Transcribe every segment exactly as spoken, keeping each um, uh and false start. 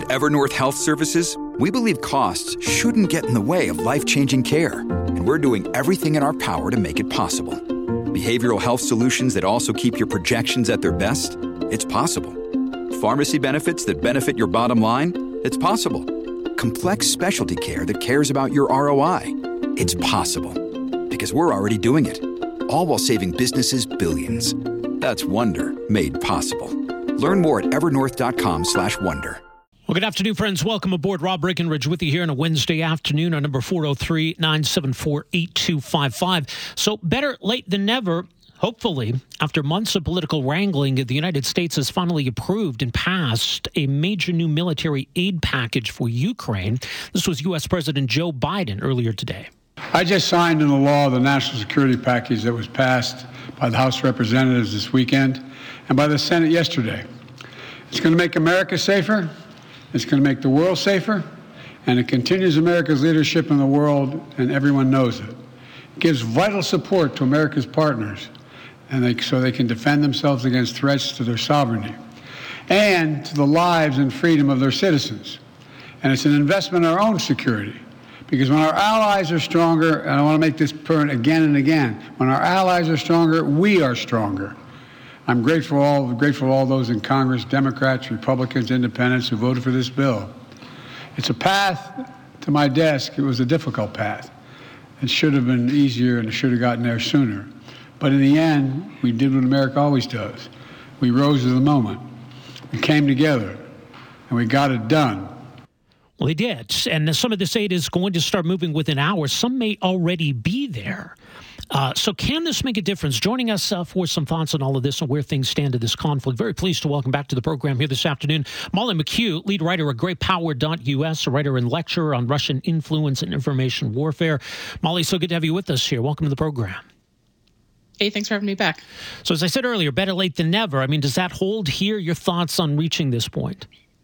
At Evernorth Health Services, we believe costs shouldn't get in the way of life-changing care, and we're doing everything in our power to make it possible. Behavioral health solutions that also keep your projections at their best? It's possible. Pharmacy benefits that benefit your bottom line? It's possible. Complex specialty care that cares about your R O I? It's possible. Because we're already doing it. All while saving businesses billions. That's Wonder made possible. Learn more at evernorth.com slash wonder. Well, good afternoon, friends. Welcome aboard. Rob Breckenridge with you here on a Wednesday afternoon. Our number four oh three, nine seven four, eight two five five. So better late than never. Hopefully, after months of political wrangling, the United States has finally approved and passed a major new military aid package for Ukraine. This was U S. President Joe Biden earlier today. I just signed into law the national security package that was passed by the House of Representatives this weekend and by the Senate yesterday. It's going to make America safer. It's going to make the world safer, and it continues America's leadership in the world, and everyone knows it. It gives vital support to America's partners, and they, so they can defend themselves against threats to their sovereignty and to the lives and freedom of their citizens. And it's an investment in our own security, because when our allies are stronger, and I want to make this point again and again, when our allies are stronger, we are stronger. I'm grateful all grateful to all those in Congress, Democrats, Republicans, Independents, who voted for this bill. It's a path to my desk. It was a difficult path. It should have been easier, and it should have gotten there sooner. But in the end, we did what America always does. We rose to the moment. We came together, and we got it done. Well, they did. And some of this aid is going to start moving within hours. Some may already be there. Uh, so can this make a difference? Joining us uh, for some thoughts on all of this and where things stand in this conflict. Very pleased to welcome back to the program here this afternoon, Molly McHugh, lead writer at great power dot U S, a writer and lecturer on Russian influence and information warfare. Molly, so good to have you with us here. Welcome to the program. Hey, thanks for having me back. So as I said earlier, better late than never. I mean, does that hold here? Your thoughts on reaching this point?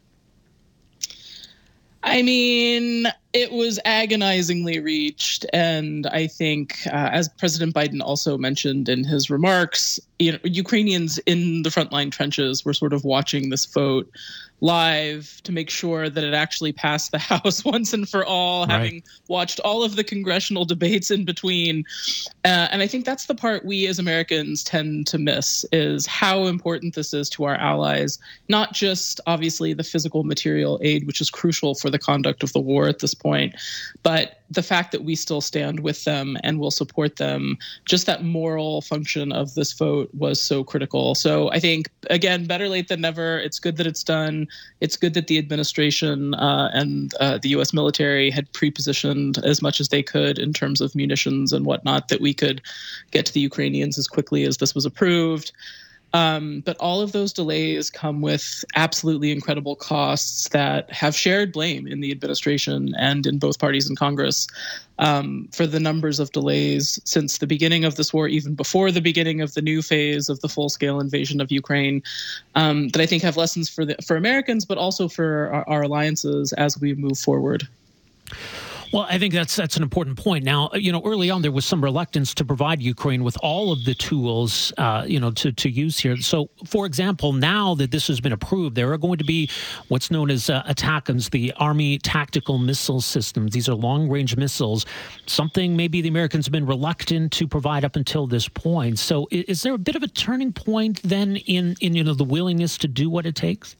I mean, it was agonizingly reached, and I think, uh, as President Biden also mentioned in his remarks, you know, Ukrainians in the frontline trenches were sort of watching this vote live to make sure that it actually passed the House once and for all, right, having watched all of the congressional debates in between. Uh, and I think that's the part we as Americans tend to miss, is how important this is to our allies, not just obviously the physical material aid, which is crucial for the conduct of the war at this point, but the fact that we still stand with them and will support them. Just that moral function of this vote was so critical. So I think, again, better late than never. It's good that it's done. It's good that the administration uh, and uh, the U S military had pre-positioned as much as they could in terms of munitions and whatnot, that we could get to the Ukrainians as quickly as this was approved. Um, but all of those delays come with absolutely incredible costs that have shared blame in the administration and in both parties in Congress um, for the numbers of delays since the beginning of this war, even before the beginning of the new phase of the full-scale invasion of Ukraine, um, that I think have lessons for the, for Americans, but also for our, our alliances as we move forward. Well, I think that's that's an important point. Now, you know, early on there was some reluctance to provide Ukraine with all of the tools, uh, you know, to, to use here. So, for example, now that this has been approved, there are going to be what's known as uh, ATACMS, the Army Tactical Missile Systems. These are long-range missiles, something maybe the Americans have been reluctant to provide up until this point. So is, is there a bit of a turning point then in, in, you know, the willingness to do what it takes?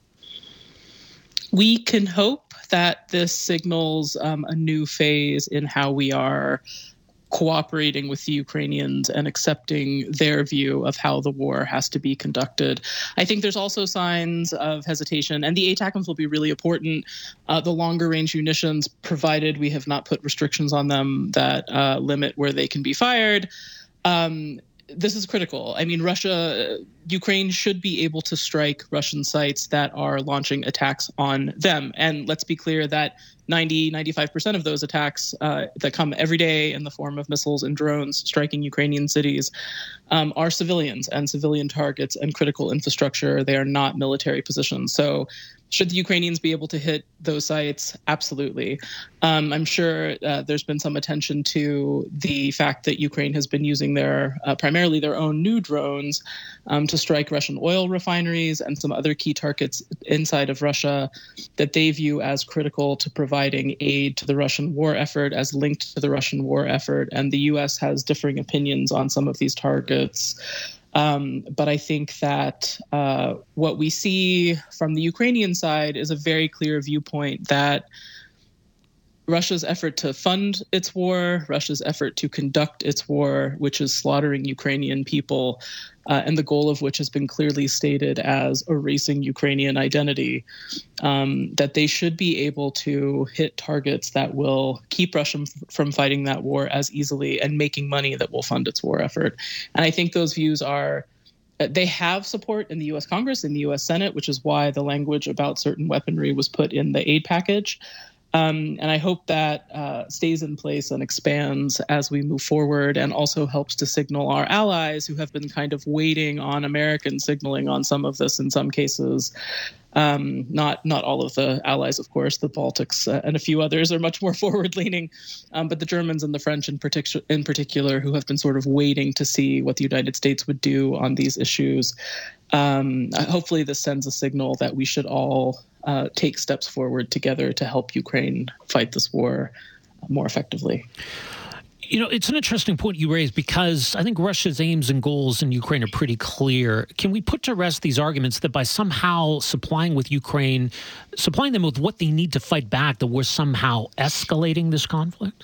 We can hope that this signals um, a new phase in how we are cooperating with the Ukrainians and accepting their view of how the war has to be conducted. I think there's also signs of hesitation, and the ATACMS will be really important. Uh, the longer range munitions, provided we have not put restrictions on them that uh, limit where they can be fired. Um, This is critical. I mean, Russia, Ukraine should be able to strike Russian sites that are launching attacks on them. And let's be clear that ninety, ninety-five percent of those attacks uh, that come every day in the form of missiles and drones striking Ukrainian cities um, are civilians and civilian targets and critical infrastructure. They are not military positions. So Should the Ukrainians be able to hit those sites? Absolutely. Um, I'm sure uh, there's been some attention to the fact that Ukraine has been using their uh, primarily their own new drones um, to strike Russian oil refineries and some other key targets inside of Russia that they view as critical to providing aid to the Russian war effort, as linked to the Russian war effort. And the U S has differing opinions on some of these targets. Um, but I think that uh, what we see from the Ukrainian side is a very clear viewpoint that Russia's effort to fund its war, Russia's effort to conduct its war, which is slaughtering Ukrainian people, uh, and the goal of which has been clearly stated as erasing Ukrainian identity, um, that they should be able to hit targets that will keep Russia from fighting that war as easily and making money that will fund its war effort. And I think those views are, they have support in the U S Congress, in the U S Senate, which is why the language about certain weaponry was put in the aid package. Um, and I hope that uh, stays in place and expands as we move forward, and also helps to signal our allies who have been kind of waiting on American signaling on some of this in some cases. Um, not not all of the allies, of course. The Baltics uh, and a few others are much more forward-leaning, um, but the Germans and the French in, partic- in particular, who have been sort of waiting to see what the United States would do on these issues. Um, hopefully this sends a signal that we should all uh, take steps forward together to help Ukraine fight this war more effectively. You know, it's an interesting point you raise, because I think Russia's aims and goals in Ukraine are pretty clear. Can we put to rest these arguments that by somehow supplying with Ukraine, supplying them with what they need to fight back, that we're somehow escalating this conflict?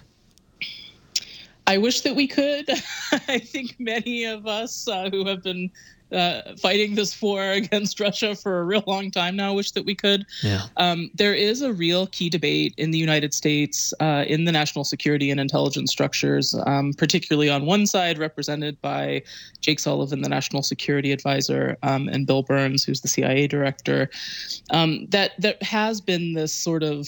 I wish that we could. I think many of us uh, who have been uh, fighting this war against Russia for a real long time now wish that we could. Yeah. Um, there is a real key debate in the United States, uh, in the national security and intelligence structures, um, particularly on one side represented by Jake Sullivan, the national security advisor, um, and Bill Burns, who's the C I A director, um, that, that has been this sort of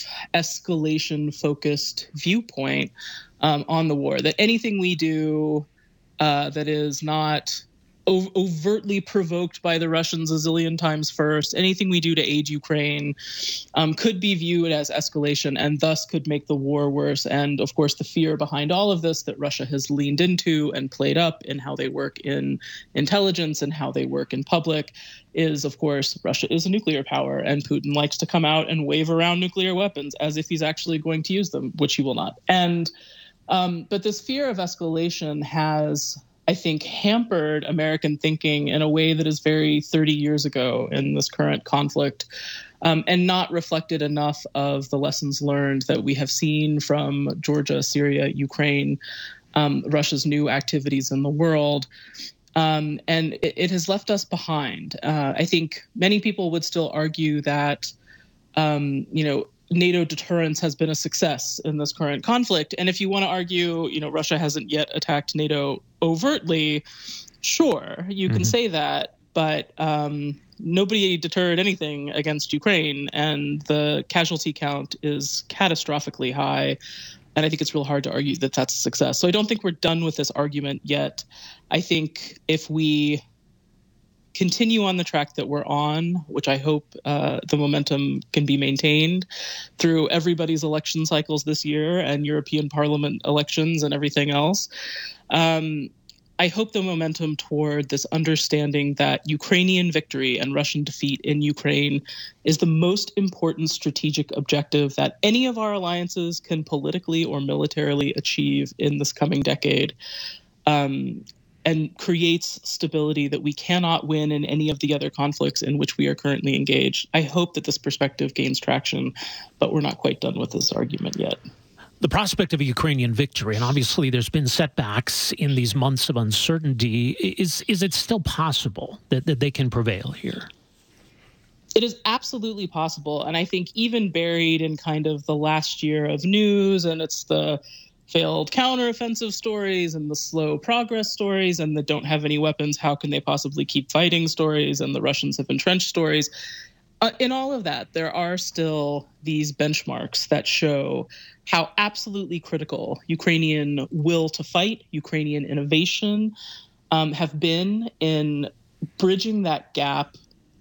escalation-focused viewpoint um, on the war, that anything we do uh, that is not o- overtly provoked by the Russians a zillion times first, anything we do to aid Ukraine um, could be viewed as escalation and thus could make the war worse. And of course, the fear behind all of this that Russia has leaned into and played up in how they work in intelligence and how they work in public is, of course, Russia is a nuclear power, and Putin likes to come out and wave around nuclear weapons as if he's actually going to use them, which he will not. And um, but this fear of escalation has, I think, hampered American thinking in a way that is very thirty years ago in this current conflict, um, and not reflected enough of the lessons learned that we have seen from Georgia, Syria, Ukraine, um, Russia's new activities in the world. Um, and it, it has left us behind. Uh, I think many people would still argue that, um, you know, NATO deterrence has been a success in this current conflict. And if you want to argue, you know, Russia hasn't yet attacked NATO overtly, sure, you mm-hmm. can say that. But um, nobody deterred anything against Ukraine, and the casualty count is catastrophically high. And I think it's real hard to argue that that's a success. So I don't think we're done with this argument yet. I think if we continue on the track that we're on, which I hope uh, the momentum can be maintained through everybody's election cycles this year and European Parliament elections and everything else, um, I hope the momentum toward this understanding that Ukrainian victory and Russian defeat in Ukraine is the most important strategic objective that any of our alliances can politically or militarily achieve in this coming decade, um, and creates stability that we cannot win in any of the other conflicts in which we are currently engaged. I hope that this perspective gains traction, but we're not quite done with this argument yet. The prospect of a Ukrainian victory, and obviously there's been setbacks in these months of uncertainty, is is it still possible that, that they can prevail here? It is absolutely possible. And I think even buried in kind of the last year of news, and it's the failed counteroffensive stories and the slow progress stories and the don't have any weapons, how can they possibly keep fighting stories, and the Russians have entrenched stories. Uh, in all of that, there are still these benchmarks that show how absolutely critical Ukrainian will to fight, Ukrainian innovation um, have been in bridging that gap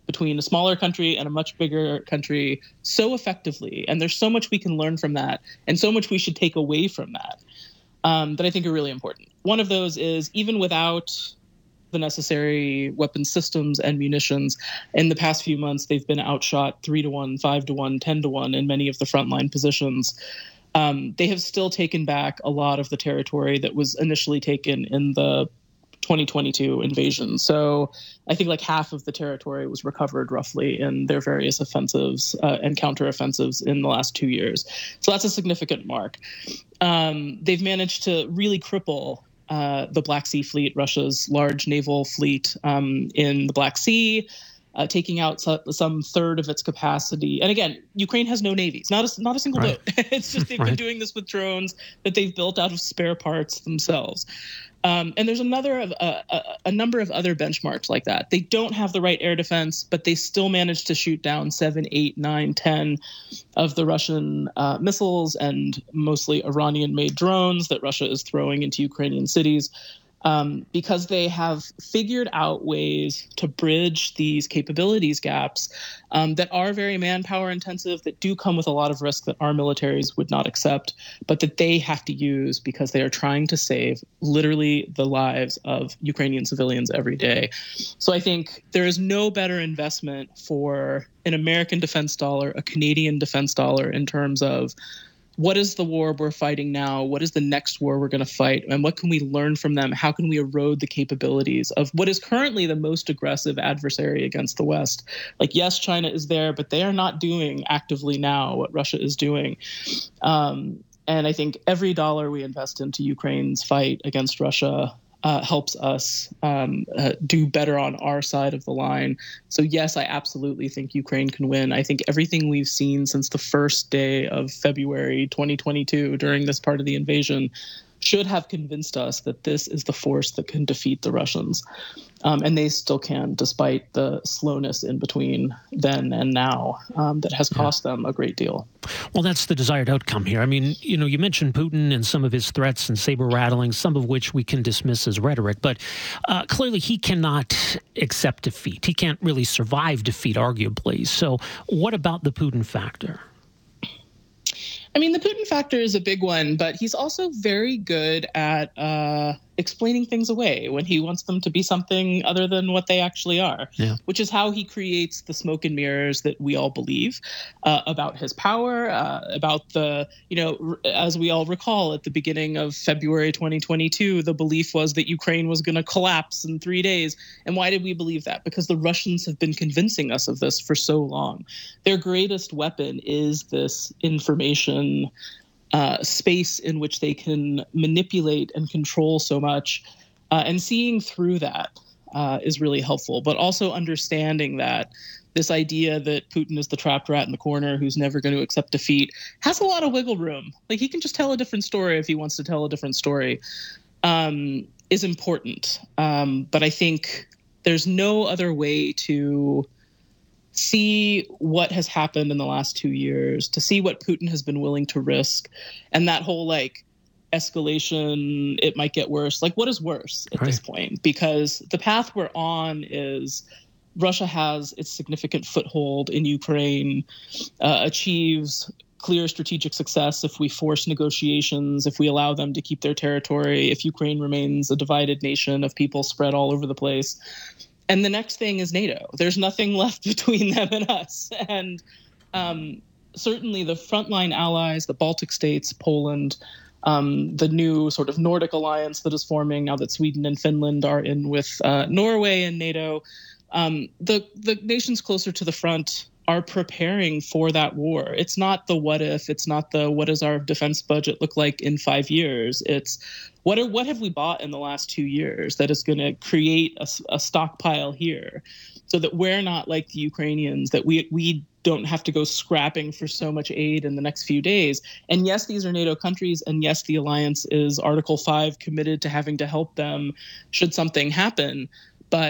between a smaller country and a much bigger country so effectively. And there's so much we can learn from that and so much we should take away from that um, that I think are really important. One of those is even without the necessary weapon systems and munitions, in the past few months, they've been outshot three to one, five to one, ten to one in many of the frontline positions. Um, they have still taken back a lot of the territory that was initially taken in the twenty twenty-two invasion. So I think like half of the territory was recovered roughly in their various offensives uh, and counteroffensives in the last two years. So that's a significant mark. Um, they've managed to really cripple uh, the Black Sea Fleet, Russia's large naval fleet um, in the Black Sea, uh, taking out so, some third of its capacity. And again, Ukraine has no navies, not a, not a single right. boat. It's just they've right. been doing this with drones that they've built out of spare parts themselves. Um, and there's another of uh, a, a number of other benchmarks like that. They don't have the right air defense, but they still managed to shoot down seven, eight, nine, ten of the Russian uh, missiles and mostly Iranian-made drones that Russia is throwing into Ukrainian cities. Um, because they have figured out ways to bridge these capabilities gaps um, that are very manpower intensive, that do come with a lot of risk that our militaries would not accept, but that they have to use because they are trying to save literally the lives of Ukrainian civilians every day. So I think there is no better investment for an American defense dollar, a Canadian defense dollar, in terms of what is the war we're fighting now? What is the next war we're going to fight? And what can we learn from them? How can we erode the capabilities of what is currently the most aggressive adversary against the West? Like, yes, China is there, but they are not doing actively now what Russia is doing. Um, and I think every dollar we invest into Ukraine's fight against Russia Uh, helps us um, uh, do better on our side of the line. So yes, I absolutely think Ukraine can win. I think everything we've seen since the first day of February twenty twenty-two during this part of the invasion should have convinced us that this is the force that can defeat the Russians. Um, and they still can, despite the slowness in between then and now um, that has cost yeah. them a great deal. Well, that's the desired outcome here. I mean, you know, you mentioned Putin and some of his threats and saber rattling, some of which we can dismiss as rhetoric, but uh, clearly he cannot accept defeat. He can't really survive defeat, arguably. So what about the Putin factor? I mean, the Putin factor is a big one, but he's also very good at uh, explaining things away when he wants them to be something other than what they actually are, yeah. which is how he creates the smoke and mirrors that we all believe uh, about his power, uh, about the, you know, r- as we all recall at the beginning of February twenty twenty-two, the belief was that Ukraine was going to collapse in three days. And why did we believe that? Because the Russians have been convincing us of this for so long. Their greatest weapon is this information Uh, space in which they can manipulate and control so much. Uh, and seeing through that uh, is really helpful, but also understanding that this idea that Putin is the trapped rat in the corner who's never going to accept defeat has a lot of wiggle room. Like, he can just tell a different story if he wants to tell a different story, um, is important. Um, but I think there's no other way to see what has happened in the last two years, to see what Putin has been willing to risk, and that whole like escalation, it might get worse. Like, what is worse at right. this point? Because the path we're on is Russia has its significant foothold in Ukraine, uh, achieves clear strategic success if we force negotiations, if we allow them to keep their territory, if Ukraine remains a divided nation of people spread all over the place. And the next thing is NATO. There's nothing left between them and us. And um, certainly the frontline allies, the Baltic states, Poland, um, the new sort of Nordic alliance that is forming now that Sweden and Finland are in with uh, Norway and NATO, um, the, the nations closer to the front are preparing for that war. It's not the what if, it's not the what does our defense budget look like in five years. It's what are, what have we bought in the last two years that is going to create a, a stockpile here so that we're not like the Ukrainians, that we we don't have to go scrapping for so much aid in the next few days. And yes, these are NATO countries, and yes, the alliance is Article five committed to having to help them should something happen. But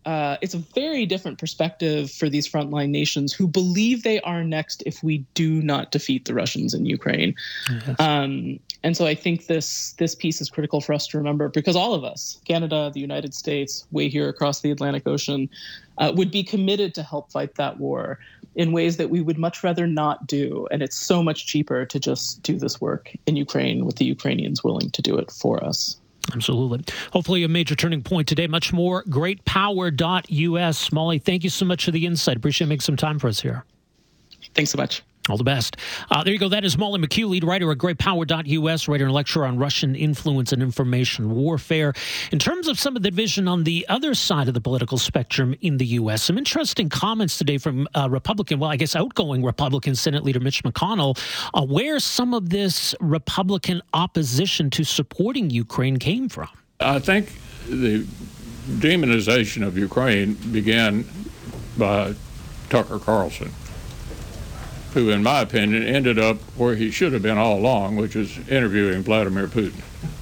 uh, it's a very different perspective for these frontline nations who believe they are next if we do not defeat the Russians in Ukraine. Yes. Um, and so I think this this piece is critical for us to remember, because all of us, Canada, the United States, way here across the Atlantic Ocean, uh, would be committed to help fight that war in ways that we would much rather not do. And it's so much cheaper to just do this work in Ukraine with the Ukrainians willing to do it for us. Absolutely. Hopefully a major turning point today. Much more. great power dot U S. Molly, thank you so much for the insight. Appreciate making some time for us here. Thanks so much. All the best. Uh, there you go. That is Molly McHugh, lead writer at great power dot U S, writer and lecturer on Russian influence and information warfare. In terms of some of the division on the other side of the political spectrum in the U S, some interesting comments today from uh, Republican, well, I guess outgoing Republican Senate Leader Mitch McConnell, uh, where some of this Republican opposition to supporting Ukraine came from. I think the demonization of Ukraine began by Tucker Carlson, who, in my opinion, ended up where he should have been all along, which is interviewing Vladimir Putin.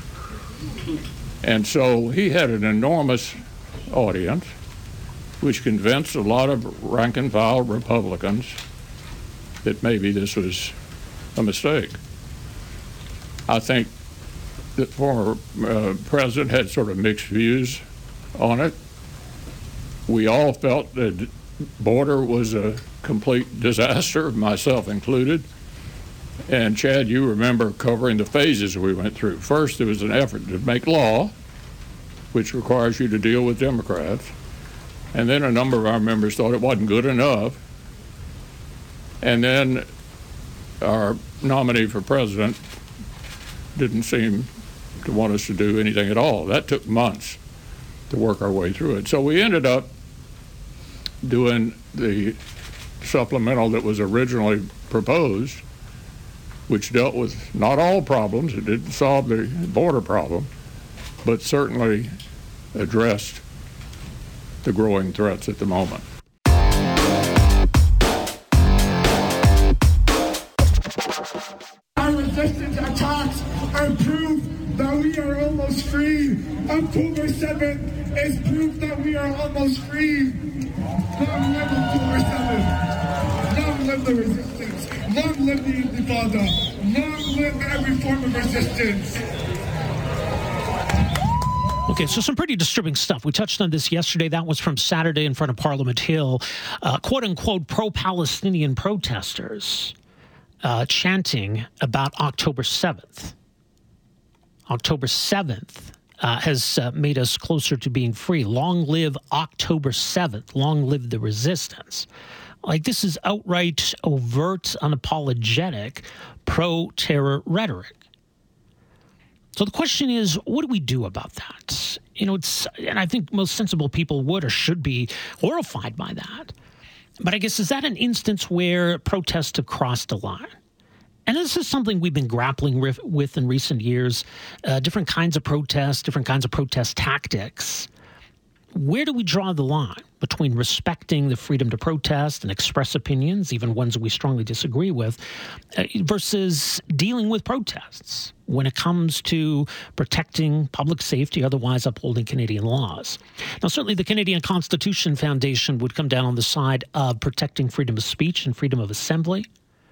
And so he had an enormous audience, which convinced a lot of rank-and-file Republicans that maybe this was a mistake. I think the former uh, president had sort of mixed views on it. We all felt that the border was a complete disaster, myself included. And Chad, you remember covering the phases we went through. First, there was an effort to make law, which requires you to deal with Democrats. And then a number of our members thought it wasn't good enough. And then our nominee for president didn't seem to want us to do anything at all. That took months to work our way through it. So we ended up doing the supplemental that was originally proposed, which dealt with not all problems. It didn't solve the border problem, but certainly addressed the growing threats at the moment. Our resistance attacks are proof that we are almost free. October seventh is proof that we are almost free. Long live October seventh. Long live the resistance. Long live the Intifada. Long live every form of resistance. Okay, so some pretty disturbing stuff. We touched on this yesterday. That was from Saturday in front of Parliament Hill. Uh, quote-unquote pro-Palestinian protesters uh, chanting about October seventh. October seventh uh, has uh, made us closer to being free. Long live October seventh. Long live the resistance. Like, this is outright, overt, unapologetic pro-terror rhetoric. So the question is, what do we do about that? You know, it's, and I think most sensible people would or should be horrified by that. But I guess, is that an instance where protests have crossed a line? And this is something we've been grappling with in recent years, uh, different kinds of protests, different kinds of protest tactics. Where do we draw the line between respecting the freedom to protest and express opinions, even ones we strongly disagree with, uh, versus dealing with protests when it comes to protecting public safety, otherwise upholding Canadian laws? Now, certainly the Canadian Constitution Foundation would come down on the side of protecting freedom of speech and freedom of assembly.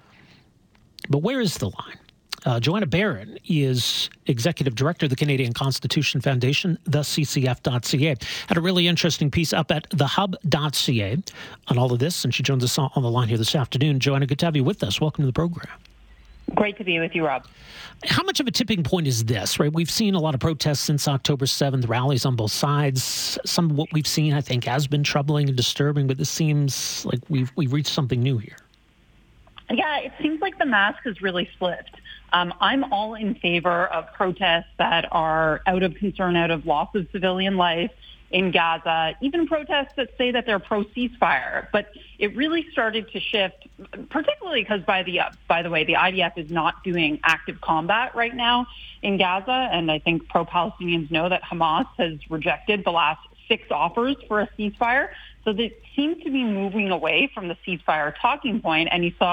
But where is the line? Uh, Joanna Barron is Executive Director of the Canadian Constitution Foundation, the C C F dot C A. Had a really interesting piece up at the hub dot C A on all of this, and she joins us on the line here this afternoon. Joanna, good to have you with us. Welcome to the program. Great to be with you, Rob. How much of a tipping point is this, right? We've seen a lot of protests since October seventh, rallies on both sides. Some of what we've seen, I think, has been troubling and disturbing, but this seems like we've, we've reached something new here. Yeah, it seems like the mask has really slipped. Um, I'm all in favor of protests that are out of concern, out of loss of civilian life in Gaza, even protests that say that they're pro-ceasefire. But it really started to shift, particularly because, by the uh, by the way, the I D F is not doing active combat right now in Gaza. And I think pro-Palestinians know that Hamas has rejected the last six offers for a ceasefire. So they seem to be moving away from the ceasefire talking point. And you saw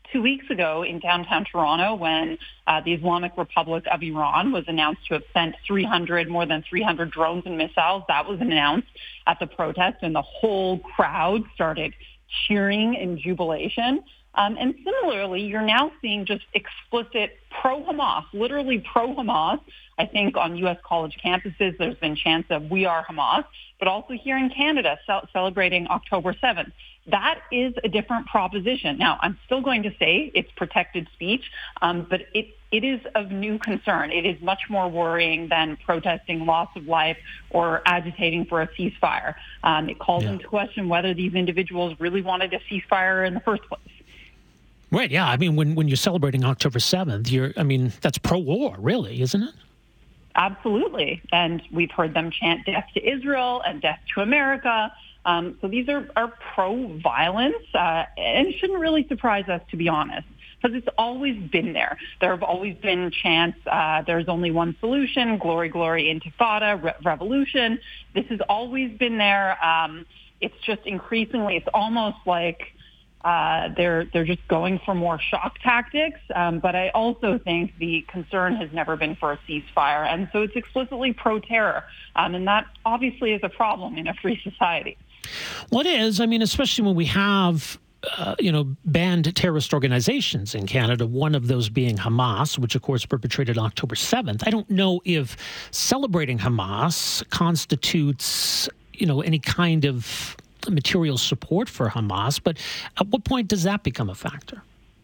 two weeks ago in downtown Toronto when uh, the Islamic Republic of Iran was announced to have sent three hundred, more than three hundred drones and missiles. That was announced at the protest, and the whole crowd started cheering in jubilation. Um, and similarly, you're now seeing just explicit pro-Hamas, literally pro-Hamas. I think on U S college campuses, there's been chants of "We are Hamas," but also here in Canada, ce- celebrating October seventh. That is a different proposition. Now, I'm still going to say it's protected speech, um, but it, it is of new concern. It is much more worrying than protesting loss of life or agitating for a ceasefire. Um, it calls yeah. into question whether these individuals really wanted a ceasefire in the first place. Right, yeah. I mean, when, when you're celebrating October seventh, you're, I mean, that's pro-war, really, isn't it? Absolutely. And we've heard them chant death to Israel and death to America. Um, so these are, are pro-violence, uh, and it shouldn't really surprise us, to be honest, because it's always been there. There have always been chants, uh, there's only one solution, glory, glory, intifada, re- revolution. This has always been there. Um, it's just increasingly, it's almost like Uh, they're they're just going for more shock tactics, um, but I also think the concern has never been for a ceasefire, and so it's explicitly pro-terror, um, and that obviously is a problem in a free society. Well, it is. I mean, especially when we have uh, you know banned terrorist organizations in Canada. One of those being Hamas, which of course perpetrated October seventh. I don't know if celebrating Hamas constitutes you know any kind of material support for Hamas, but at what point does that become a factor?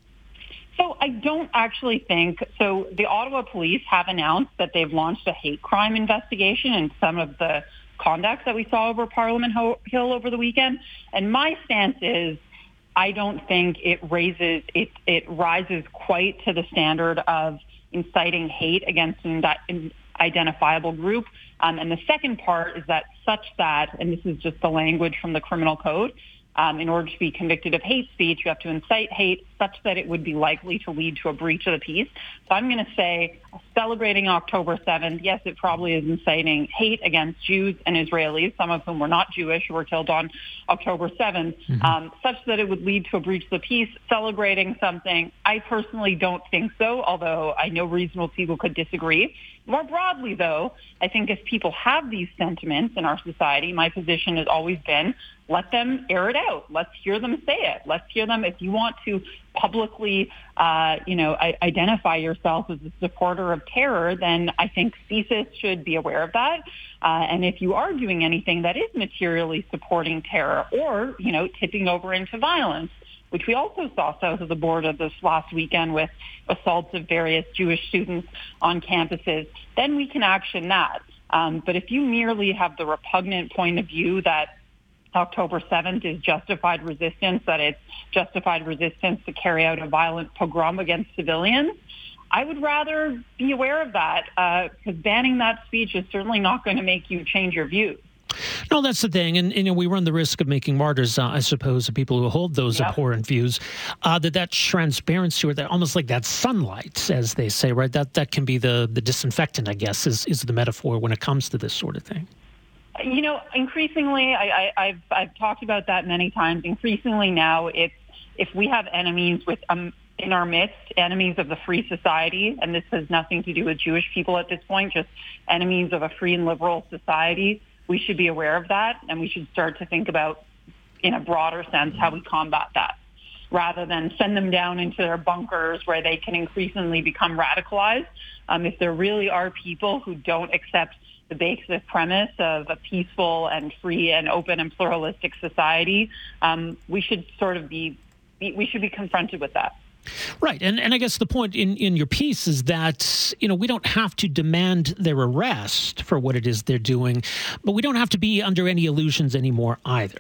So I don't actually think, so the Ottawa police have announced that they've launched a hate crime investigation in some of the conduct that we saw over Parliament Hill over the weekend. And my stance is I don't think it raises, it, it rises quite to the standard of inciting hate against an identifiable group. Um, and the second part is that such that, and this is just the language from the criminal code, um, in order to be convicted of hate speech, you have to incite hate such that it would be likely to lead to a breach of the peace. So I'm going to say celebrating October seventh, yes, it probably is inciting hate against Jews and Israelis, some of whom were not Jewish who were killed on October seventh, mm-hmm. um, such that it would lead to a breach of the peace. Celebrating something, I personally don't think so, although I know reasonable people could disagree. More broadly, though, I think if people have these sentiments in our society, my position has always been, let them air it out. Let's hear them say it. Let's hear them. If you want to publicly, uh, you know, I- identify yourself as a supporter of terror, then I think CSIS should be aware of that. Uh, and if you are doing anything that is materially supporting terror or, you know, tipping over into violence, which we also saw south of the border this last weekend with assaults of various Jewish students on campuses, then we can action that. Um, but if you merely have the repugnant point of view that October seventh is justified resistance, that it's justified resistance to carry out a violent pogrom against civilians, I would rather be aware of that, because uh, banning that speech is certainly not going to make you change your views. No, that's the thing. And, you know, we run the risk of making martyrs, uh, I suppose, of people who hold those yep. abhorrent views, uh, that that transparency or that almost like that sunlight, as they say, right? That that can be the, the disinfectant, I guess, is, is the metaphor when it comes to this sort of thing. You know, increasingly, I, I, I've, I've talked about that many times. Increasingly now, it's if we have enemies with um, in our midst, enemies of the free society, and this has nothing to do with Jewish people at this point, just enemies of a free and liberal society, we should be aware of that, and we should start to think about, in a broader sense, how we combat that, rather than send them down into their bunkers where they can increasingly become radicalized. Um, if there really are people who don't accept the basic premise of a peaceful and free and open and pluralistic society, um, we should sort of be, we should be confronted with that. Right. And and I guess the point in, in your piece is that, you know, we don't have to demand their arrest for what it is they're doing, but we don't have to be under any illusions anymore either.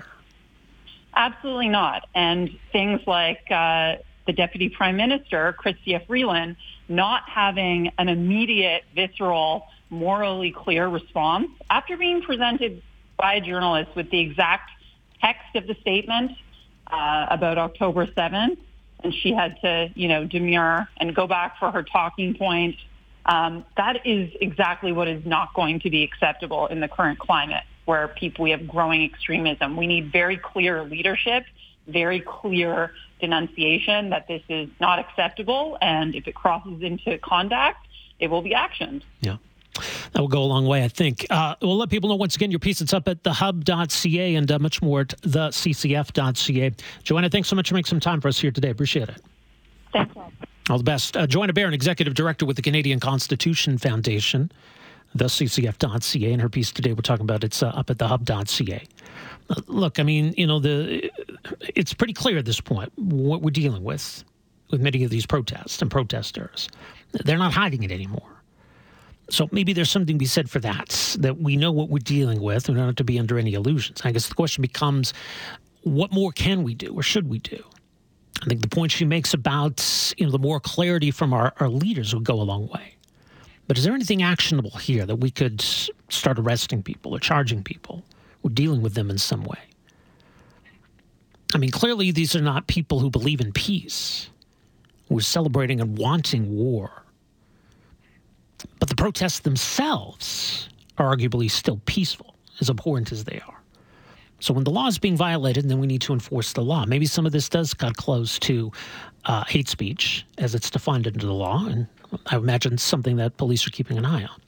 Absolutely not. And things like uh, the Deputy Prime Minister, Chrystia Freeland, not having an immediate, visceral, morally clear response after being presented by a journalist with the exact text of the statement uh, about October seventh, and she had to, you know, demur and go back for her talking point. Um, that is exactly what is not going to be acceptable in the current climate, where people we have growing extremism. We need very clear leadership very clear denunciation that this is not acceptable, and if it crosses into conduct, it will be actioned. Yeah. That will go a long way, I think. Uh, we'll let people know, once again, your piece. It's up at the hub dot c a and uh, much more at the c c f dot c a. Joanna, thanks so much for making some time for us here today. Appreciate it. Thanks, Rob. All the best. Uh, Joanna Baron, Executive Director with the Canadian Constitution Foundation, the c c f dot c a, and her piece today we're talking about, it's uh, up at the hub dot c a. Uh, look, I mean, you know, the it's pretty clear at this point what we're dealing with with many of these protests and protesters. They're not hiding it anymore. So maybe there's something to be said for that, that we know what we're dealing with. We don't have to be under any illusions. I guess the question becomes, what more can we do or should we do? I think the point she makes about, you know, the more clarity from our, our leaders would go a long way. But is there anything actionable here that we could start arresting people or charging people or dealing with them in some way? I mean, clearly these are not people who believe in peace, who are celebrating and wanting war. But the protests themselves are arguably still peaceful, as abhorrent as they are. So when the law is being violated, then we need to enforce the law. Maybe some of this does cut close to uh, hate speech as it's defined under the law, and I imagine something that police are keeping an eye on.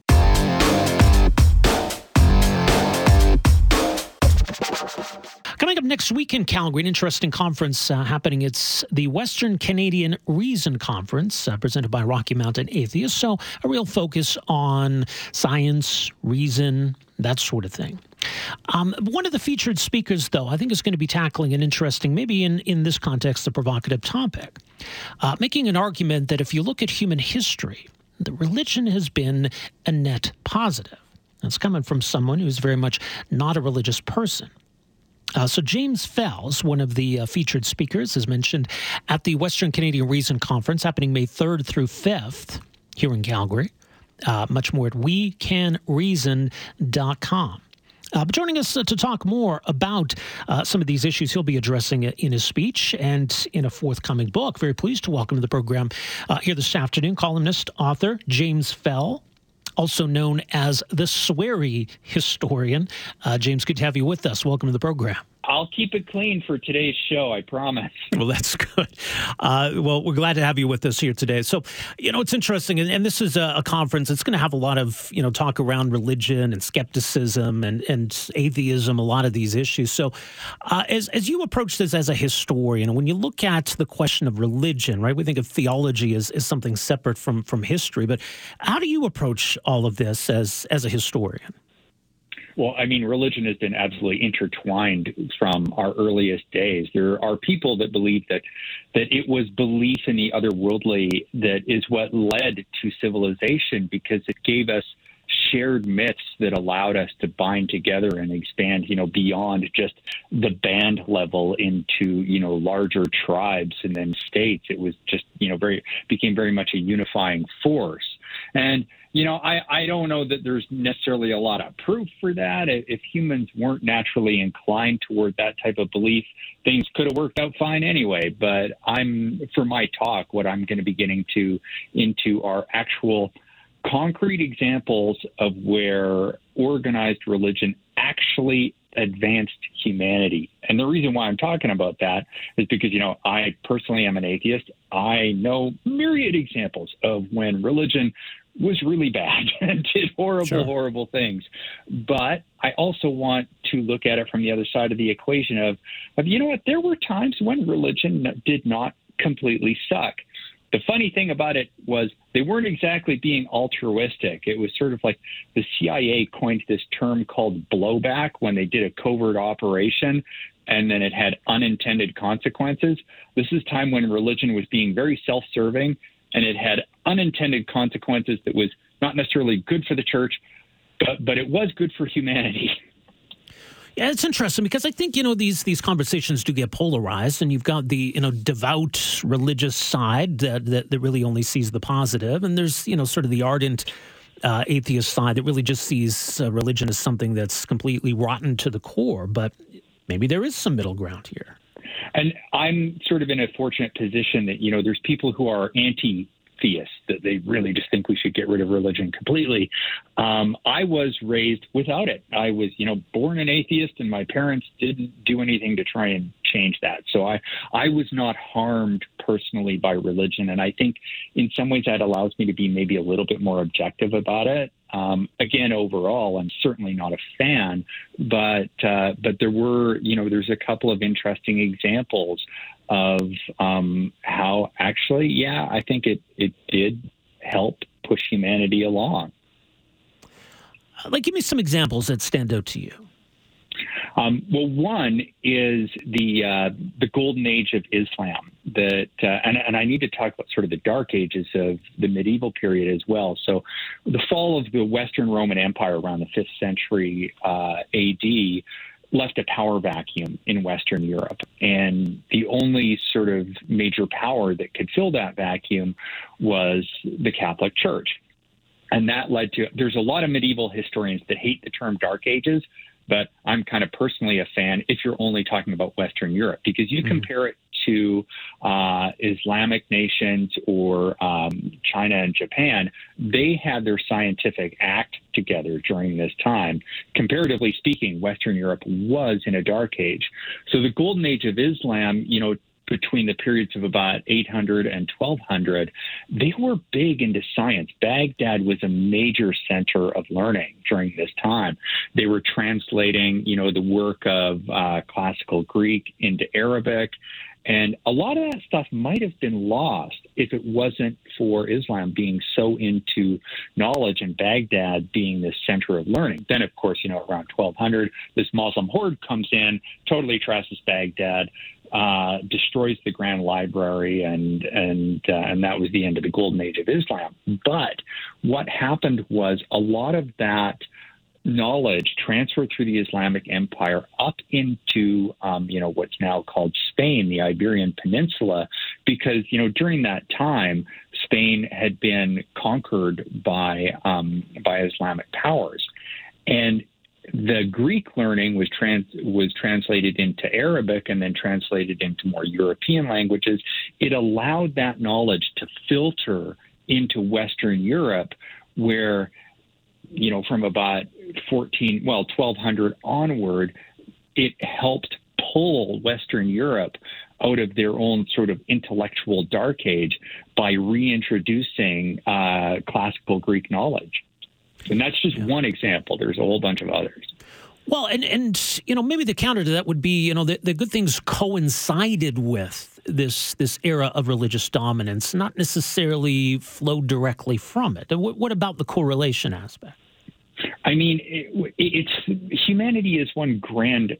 Coming up next week in Calgary, an interesting conference uh, happening. It's the Western Canadian Reason Conference, uh, presented by Rocky Mountain Atheists. So a real focus on science, reason, that sort of thing. Um, one of the featured speakers, though, I think is going to be tackling an interesting, maybe in, in this context, a provocative topic, uh, making an argument that if you look at human history, the religion has been a net positive. That's coming from someone who's very much not a religious person. Uh, so James Fels, one of the uh, featured speakers, is mentioned at the Western Canadian Reason Conference happening May third through fifth here in Calgary. Uh, much more at we can reason dot com. Uh, but joining us uh, to talk more about uh, some of these issues he'll be addressing in his speech and in a forthcoming book. Very pleased to welcome to the program uh, here this afternoon, columnist, author James Fels, also known as the Sweary historian. Uh, James, good to have you with us. Welcome to the program. I'll keep it clean for today's show, I promise. Well, that's good. Uh, well, we're glad to have you with us here today. So, you know, it's interesting, and, and this is a, a conference that's going to have a lot of, you know, talk around religion and skepticism and, and atheism, a lot of these issues. So uh, as, as you approach this as a historian, when you look at the question of religion, right, we think of theology as, as something separate from, from history, but how do you approach all of this as, as a historian? Well, I mean, religion has been absolutely intertwined from our earliest days. There are people that believe that that it was belief in the otherworldly that is what led to civilization, because it gave us shared myths that allowed us to bind together and expand, you know, beyond just the band level into, you know, larger tribes and then states. It was just, you know, very became very much a unifying force. And You know, I, I don't know that there's necessarily a lot of proof for that. If humans weren't naturally inclined toward that type of belief, things could have worked out fine anyway. But I'm, for my talk, what I'm going to be getting to into are actual concrete examples of where organized religion actually advanced humanity. And the reason why I'm talking about that is because, you know, I personally am an atheist. I know myriad examples of when religion was really bad and did horrible, sure. horrible things. But I also want to look at it from the other side of the equation of, of, you know what, there were times when religion did not completely suck. The funny thing about it was they weren't exactly being altruistic. It was sort of like the C I A coined this term called blowback when they did a covert operation, and then it had unintended consequences. This is time when religion was being very self-serving, and it had unintended consequences that was not necessarily good for the church, but, but it was good for humanity. Yeah, it's interesting because I think, you know, these these conversations do get polarized, and you've got the, you know, devout religious side that, that, that really only sees the positive, and there's, you know, sort of the ardent uh, atheist side that really just sees uh, religion as something that's completely rotten to the core, but maybe there is some middle ground here. And I'm sort of in a fortunate position that, you know, there's people who are anti theists, that they really just think we should get rid of religion completely. Um, I was raised without it. I was, you know, born an atheist, and my parents didn't do anything to try and change that. So I, I was not harmed personally by religion. And I think in some ways that allows me to be maybe a little bit more objective about it. Um, again, overall, I'm certainly not a fan, but uh, but there were, you know, there's a couple of interesting examples of um, how actually, yeah, I think it, it did help push humanity along. Like, give me some examples that stand out to you. Um, well, one is the uh, the golden age of Islam. That uh, and, and I need to talk about sort of the dark ages of the medieval period as well. So, the fall of the Western Roman Empire around the fifth century uh, A D left a power vacuum in Western Europe, and the only sort of major power that could fill that vacuum was the Catholic Church, and that led to there's a lot of medieval historians that hate the term Dark Ages. But I'm kind of personally a fan if you're only talking about Western Europe, because you mm. compare it to uh, Islamic nations or um, China and Japan, they had their scientific act together during this time. Comparatively speaking, Western Europe was in a dark age. So the golden age of Islam, you know, between the periods of about eight hundred and twelve hundred, they were big into science. Baghdad was a major center of learning during this time. They were translating, you know, the work of uh, classical Greek into Arabic. And a lot of that stuff might have been lost if it wasn't for Islam being so into knowledge and Baghdad being the center of learning. Then, of course, you know, around twelve hundred, this Muslim horde comes in, totally trashes Baghdad, uh, destroys the Grand Library, and and uh, and that was the end of the golden age of Islam. But what happened was a lot of that knowledge transferred through the Islamic Empire up into, um, you know, what's now called Spain, the Iberian Peninsula, because, you know, during that time, Spain had been conquered by um, by Islamic powers, and the Greek learning was trans was translated into Arabic and then translated into more European languages. It allowed that knowledge to filter into Western Europe, where, you know, from about fourteen, well, twelve hundred onward, it helped pull Western Europe out of their own sort of intellectual dark age by reintroducing uh, classical Greek knowledge. And that's just yeah. one example. There's a whole bunch of others. Well, and, and you know, maybe the counter to that would be, you know, the, the good things coincided with this this era of religious dominance, not necessarily flowed directly from it. What, what about the correlation aspect? I mean, it, it's humanity is one grand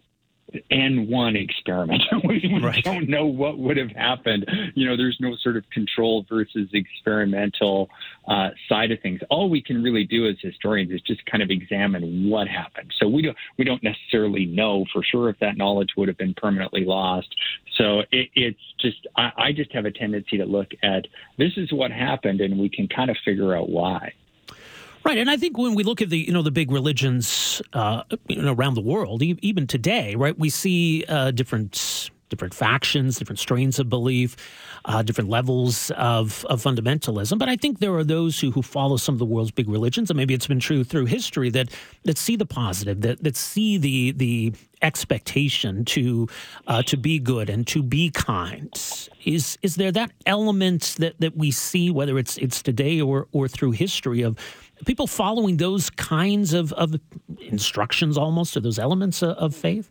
N one experiment. we right. don't know what would have happened. You know, there's no sort of control versus experimental uh, side of things. All we can really do as historians is just kind of examine what happened. So we don't we don't necessarily know for sure if that knowledge would have been permanently lost. So it, it's just I, I just have a tendency to look at this is what happened, and we can kind of figure out why. Right, and I think when we look at the you know the big religions uh, you know, around the world, e- even today, right, we see uh, different different factions, different strains of belief, uh, different levels of, of fundamentalism. But I think there are those who, who follow some of the world's big religions, and maybe it's been true through history, that that see the positive, that that see the the expectation to uh, to be good and to be kind. Is is there that element that, that we see, whether it's it's today or or through history, of people following those kinds of, of instructions almost, or those elements of, of faith?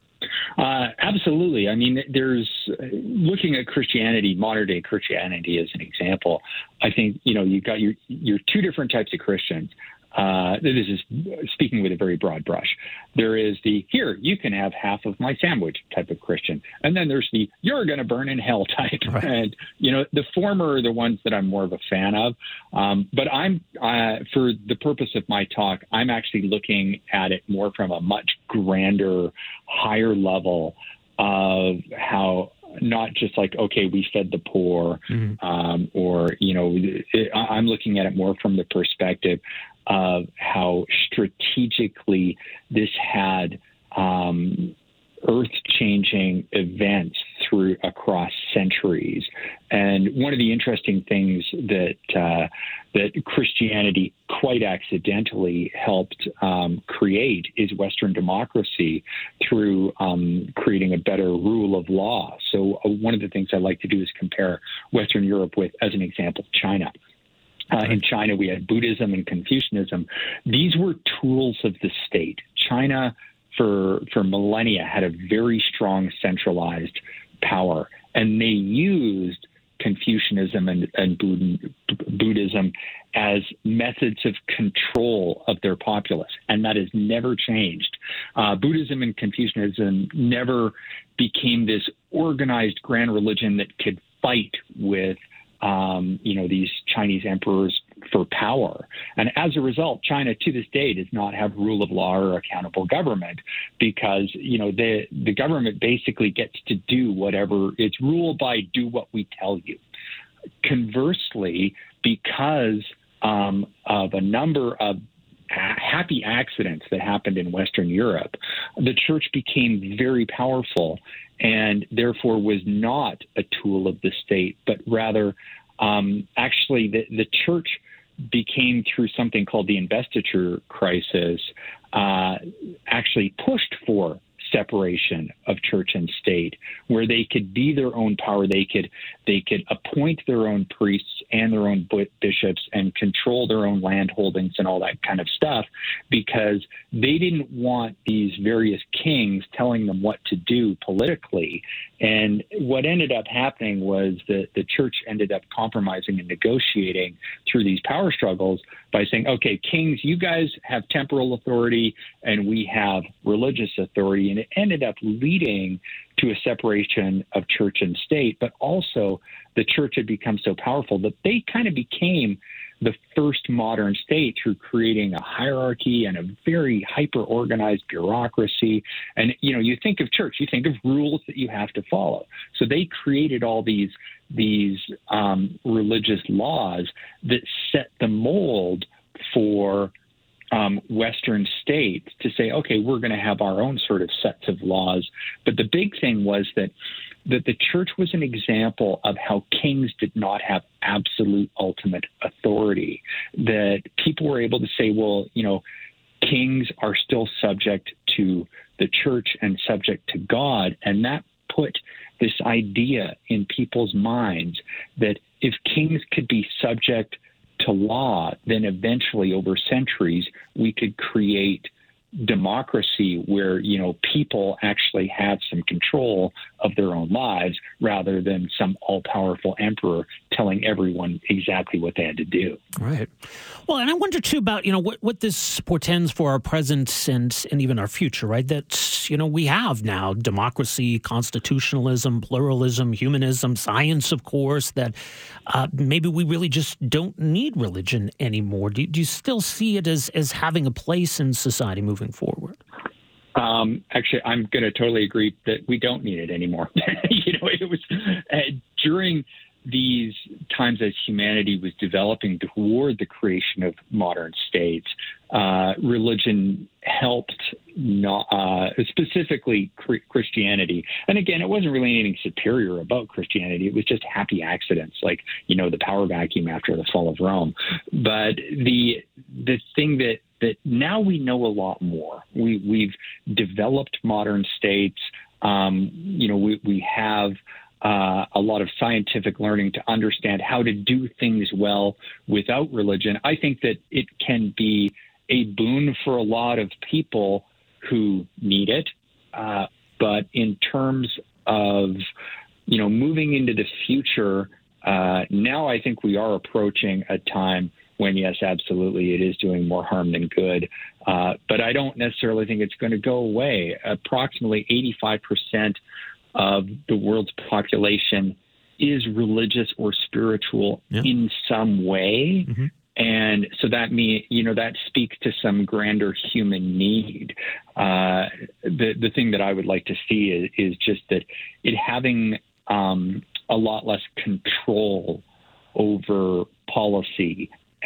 Uh, absolutely. I mean, there's looking at Christianity, modern day Christianity as an example. I think, you know, you've got your, your two different types of Christians. Uh, this is speaking with a very broad brush. There is the, here, you can have half of my sandwich type of Christian. And then there's the, you're going to burn in hell type. Right. And, you know, the former are the ones that I'm more of a fan of. Um, but I'm, uh, for the purpose of my talk, I'm actually looking at it more from a much grander, higher level of how not just like, okay, we fed the poor, mm-hmm. um, or, you know, it, I'm looking at it more from the perspective of how strategically this had um, earth-changing events through across centuries. And one of the interesting things that uh, that Christianity quite accidentally helped um, create is Western democracy through um, creating a better rule of law. So uh, one of the things I like to do is compare Western Europe with, as an example, China. Uh, in China, we had Buddhism and Confucianism. These were tools of the state. China, for for millennia, had a very strong centralized power, and they used Confucianism and, and Buddhism as methods of control of their populace, and that has never changed. Uh, Buddhism and Confucianism never became this organized grand religion that could fight with Um, you know, these Chinese emperors for power. And as a result, China to this day does not have rule of law or accountable government because, you know, the, the government basically gets to do whatever it's ruled by, do what we tell you. Conversely, because um, of a number of happy accidents that happened in Western Europe, the church became very powerful and therefore was not a tool of the state, but rather um, actually the, the church became, through something called the investiture crisis, uh, actually pushed for separation of church and state, where they could be their own power. They could they could appoint their own priests and their own bishops and control their own land holdings and all that kind of stuff, because they didn't want these various kings telling them what to do politically. And what ended up happening was that the church ended up compromising and negotiating through these power struggles by saying, okay, kings, you guys have temporal authority and we have religious authority. And it ended up leading to a separation of church and state, but also the church had become so powerful that they kind of became the first modern state through creating a hierarchy and a very hyper-organized bureaucracy. And, you know, you think of church, you think of rules that you have to follow. So they created all these, these um, religious laws that set the mold for Um, Western states to say, okay, we're going to have our own sort of sets of laws. But the big thing was that that the church was an example of how kings did not have absolute ultimate authority, that people were able to say, well, you know, kings are still subject to the church and subject to God. And that put this idea in people's minds that if kings could be subject to law, then eventually over centuries we could create democracy where, you know, people actually have some control of their own lives rather than some all-powerful emperor telling everyone exactly what they had to do. Right. Well, and I wonder too about, you know, what, what this portends for our present and and even our future, right? That, you know, we have now democracy, constitutionalism, pluralism, humanism, science, of course, that uh, maybe we really just don't need religion anymore. Do, do you still see it as, as having a place in society moving forward? Um, actually, I'm going to totally agree that we don't need it anymore. you know, it was uh, during these times as humanity was developing toward the creation of modern states, uh, religion helped not, uh, specifically Christianity. And again, it wasn't really anything superior about Christianity. It was just happy accidents, like, you know, the power vacuum after the fall of Rome. But the the thing that that now we know a lot more. We, we've developed modern states. Um, you know, we, we have uh, a lot of scientific learning to understand how to do things well without religion. I think that it can be a boon for a lot of people who need it. Uh, but in terms of, you know, moving into the future, uh, now I think we are approaching a time when, yes, absolutely, it is doing more harm than good. Uh, but I don't necessarily think it's going to go away. Approximately eighty-five percent of the world's population is religious or spiritual yeah. in some way. Mm-hmm. And so that mean, you know, that speaks to some grander human need. Uh, the, the thing that I would like to see is, is just that it having um, a lot less control over policy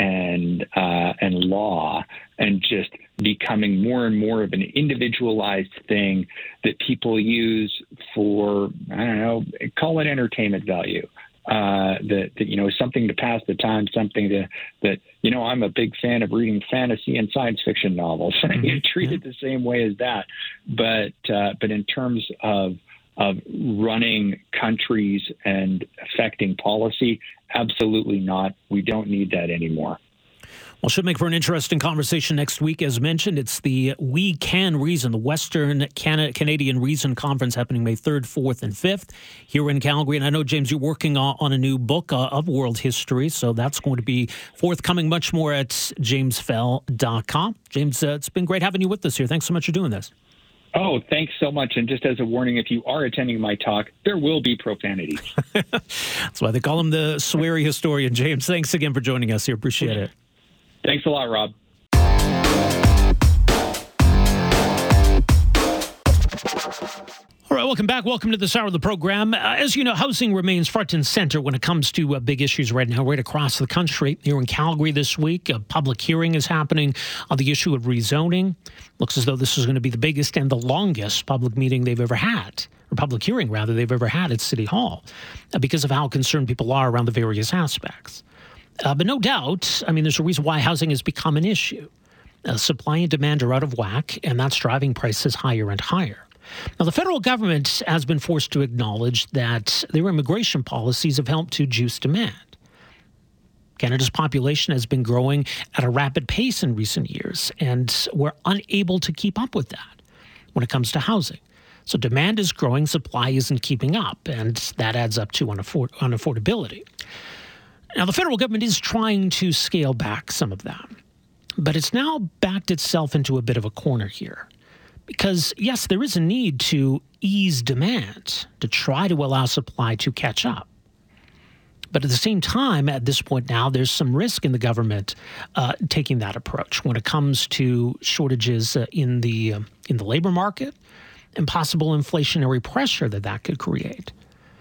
and uh, and law, and just becoming more and more of an individualized thing that people use for, I don't know, call it entertainment value. Uh, that, that, you know, something to pass the time, something to, that, you know, I'm a big fan of reading fantasy and science fiction novels. Mm-hmm. You treat yeah. it the same way as that. But, uh, but in terms of, of running countries and affecting policy, absolutely not. We don't need that anymore. Well, should make for an interesting conversation next week. As mentioned, it's the We Can Reason, the Western Can- Canadian Reason Conference happening May third, fourth, and fifth here in Calgary. And I know, James, you're working on, on a new book uh, of world history, so that's going to be forthcoming much more at james fell dot com. James, uh, it's been great having you with us here. Thanks so much for doing this. Oh, thanks so much. And just as a warning, if you are attending my talk, there will be profanity. That's why they call him the sweary historian. James, thanks again for joining us here. Appreciate it. Thanks a lot, Rob. All right, welcome back. Welcome to this hour of the program. Uh, as you know, housing remains front and center when it comes to uh, big issues right now, right across the country. Here in Calgary this week, a public hearing is happening on the issue of rezoning. Looks as though this is going to be the biggest and the longest public meeting they've ever had, or public hearing, rather, they've ever had at City Hall, uh, because of how concerned people are around the various aspects. Uh, but no doubt, I mean, there's a reason why housing has become an issue. Uh, supply and demand are out of whack, and that's driving prices higher and higher. Now, the federal government has been forced to acknowledge that their immigration policies have helped to juice demand. Canada's population has been growing at a rapid pace in recent years, and we're unable to keep up with that when it comes to housing. So demand is growing, supply isn't keeping up, and that adds up to unafford- unaffordability. Now, the federal government is trying to scale back some of that, but it's now backed itself into a bit of a corner here. Because, yes, there is a need to ease demand, to try to allow supply to catch up. But at the same time, at this point now, there's some risk in the government uh, taking that approach when it comes to shortages uh, in the uh, in the labor market and possible inflationary pressure that that could create.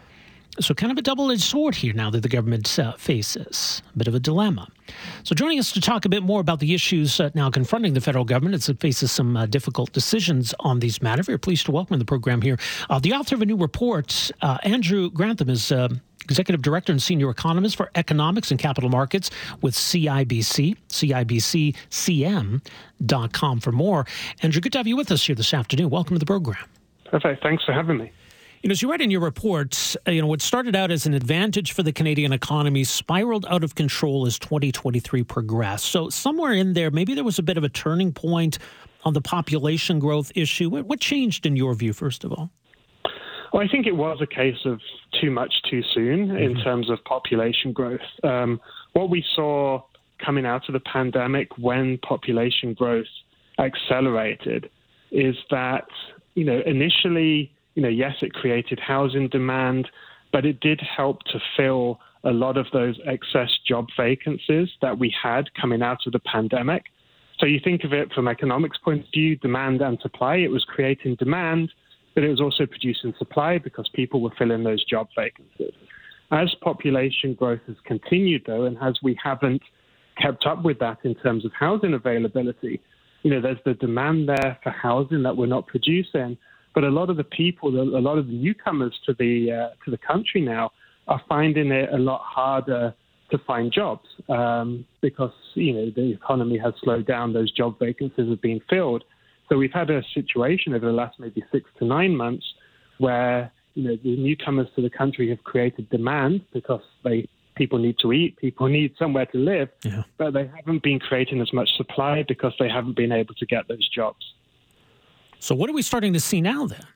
So kind of a double-edged sword here now that the government uh, faces. A bit of a dilemma. So joining us to talk a bit more about the issues uh, now confronting the federal government as it faces some uh, difficult decisions on these matters. We're pleased to welcome in the program here uh, the author of a new report. Uh, Andrew Grantham is uh, Executive Director and Senior Economist for Economics and Capital Markets with C I B C, C I B C C M dot com for more. Andrew, good to have you with us here this afternoon. Welcome to the program. Perfect. Thanks for having me. You know, as you write in your report, you know, what started out as an advantage for the Canadian economy spiraled out of control as twenty twenty-three progressed. So somewhere in there, maybe there was a bit of a turning point on the population growth issue. What changed in your view, first of all? Well, I think it was a case of too much too soon mm-hmm. in terms of population growth. Um, what we saw coming out of the pandemic when population growth accelerated is that, you know, initially, you know, yes, it created housing demand, but it did help to fill a lot of those excess job vacancies that we had coming out of the pandemic. So you think of it from economics point of view, demand and supply. It was creating demand, but it was also producing supply because people were filling those job vacancies. As population growth has continued, though, and as we haven't kept up with that in terms of housing availability, you know, there's the demand there for housing that we're not producing. But a lot of the people, a lot of the newcomers to the uh, to the country now are finding it a lot harder to find jobs um, because, you know, the economy has slowed down. Those job vacancies have been filled. So we've had a situation over the last maybe six to nine months where, you know, the newcomers to the country have created demand because they people need to eat, people need somewhere to live, yeah. but they haven't been creating as much supply because they haven't been able to get those jobs. So what are we starting to see now then?